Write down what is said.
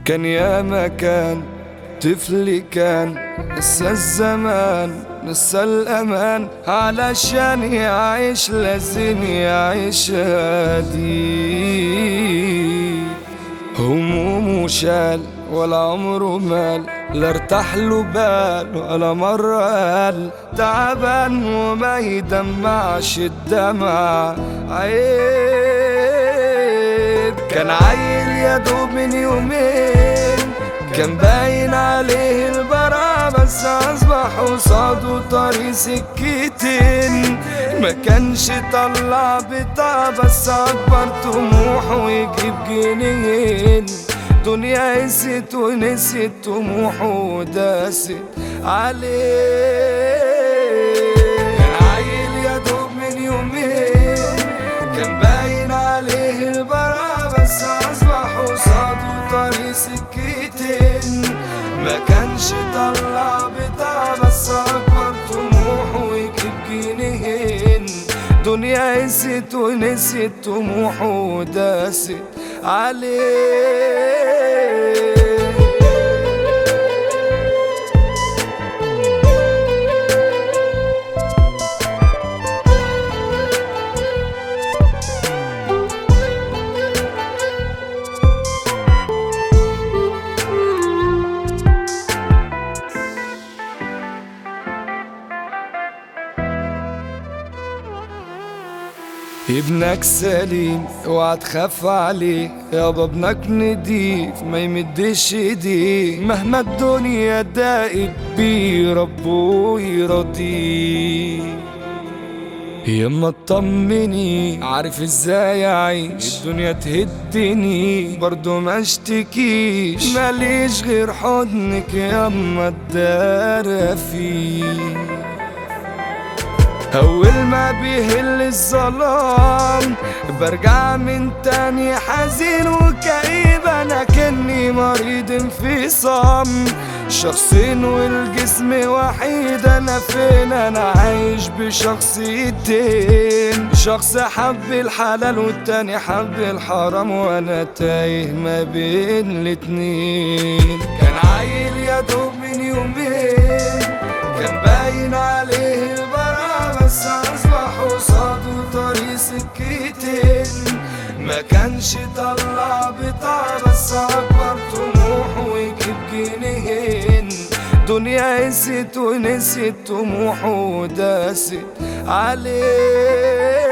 كان يا مكان طفل كان نسى الزمان نسى الأمان، علشان يعيش لازم يعيش هادي. همومه شال ولا عمره مال، لا ارتاح له بال ولا مرة قال تعبان، وما يدمعش الدمع عيب. كان عيل يدوب من يومين، كان باين عليه البراء، بس أصبح قصاده طريق سكتين. ما كانش طلع بطاقة، بس أكبر طموحه يجيب جنيهين. دنيا قست ونسيت طموحه وداست عليه. كان عيل يدوب من يومين، كان باين عليه البراء، بس أصبح قصاده طريق سكتين. ما كانش طلع بطاقة، بس أكبر طموحه يجيب جنيهين. دنيا قست ونسيت طموحه وداست عليه. ابنك سليم اوعى تخاف عليه، يابا ابنك نضيف ما يمدش ايديه. مهما الدنيا ضاقت بيه ربه يرضيه. يما اطمني عارف ازاي اعيش، الدنيا تهدني برضو ما اشتكيش. ماليش غير حضنك يما الدار فيه. أول ما بيهل الظلام برجع من تاني حزين وكئيب، أنا كني مريض انفصام. شخصين والجسم وحيد، أنا فين أنا عايش بشخصيتين. شخص حب الحلال والتاني حب الحرام، وأنا تايه ما بين الاتنين. كان عيل يدوب من يومين، كان باين عليه البراء، بس أصبح قصاده طريق سكتين. ما كانش طلع بطاقة، بس أكبر طموحه يجيب جنيهين. دنيا قست ونسيت طموحه وداست عليه.